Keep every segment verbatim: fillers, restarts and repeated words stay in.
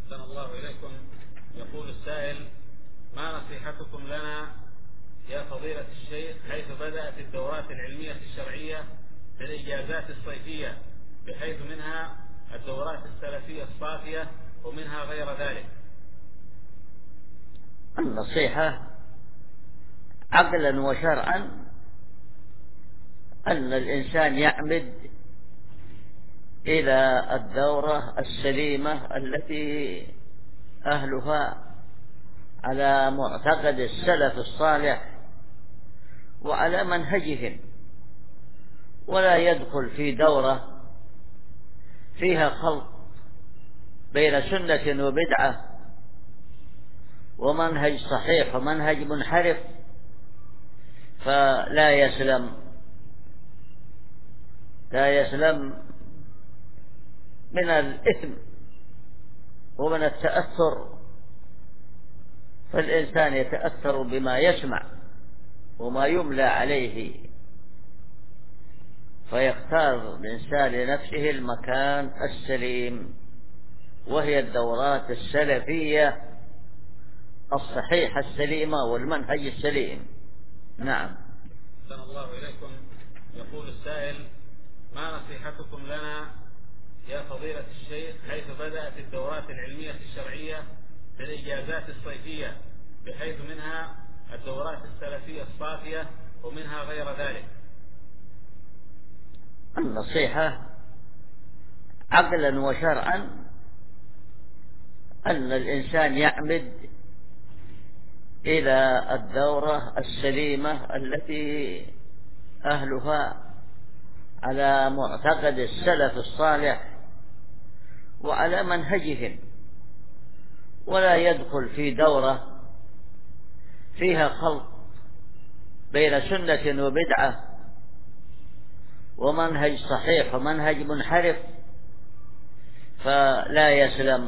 أحسن الله إليكم. يقول السائل: ما نصيحتكم لنا يا فضيلة الشيخ حيث بدأت الدورات العلمية الشرعية في الإجازات الصيفية، بحيث منها الدورات السلفية الصافية ومنها غير ذلك؟ النصيحة عقلا وشرعا أن الإنسان يعمد إلى الدورة السليمة التي أهلها على معتقد السلف الصالح وعلى منهجهم، ولا يدخل في دورة فيها خلط بين سنة وبدعة ومنهج صحيح ومنهج منحرف، فلا يسلم لا يسلم من الإثم ومن التأثر. فالإنسان يتأثر بما يسمع وما يملى عليه، فيختار الإنسان لنفسه المكان السليم، وهي الدورات السلفية الصحيحة السليمة والمنهج السليم. نعم. أحسن الله إليكم. يقول السائل: ما نصيحتكم لنا يا فضيلة الشيخ حيث بدأت الدورات العلمية الشرعية في الإجازات الصيفية، بحيث منها الدورات السلفية الصافية ومنها غير ذلك؟ النصيحة عقلا وشرعا أن الإنسان يعمد إلى الدورة السليمة التي أهلها على معتقد السلف الصالح وعلى منهجهم، ولا يدخل في دورة فيها خلط بين سنة وبدعة ومنهج صحيح ومنهج منحرف، فلا يسلم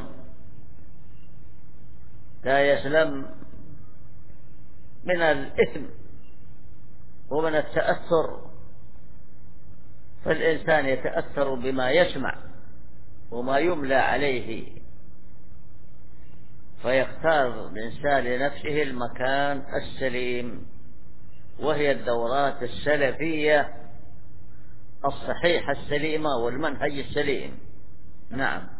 لا يسلم من الإثم ومن التأثر. فالإنسان يتأثر بما يسمع وما يملى عليه، فيختار الإنسان لنفسه المكان السليم، وهي الدورات السلفية الصحيحة السليمة والمنهج السليم. نعم.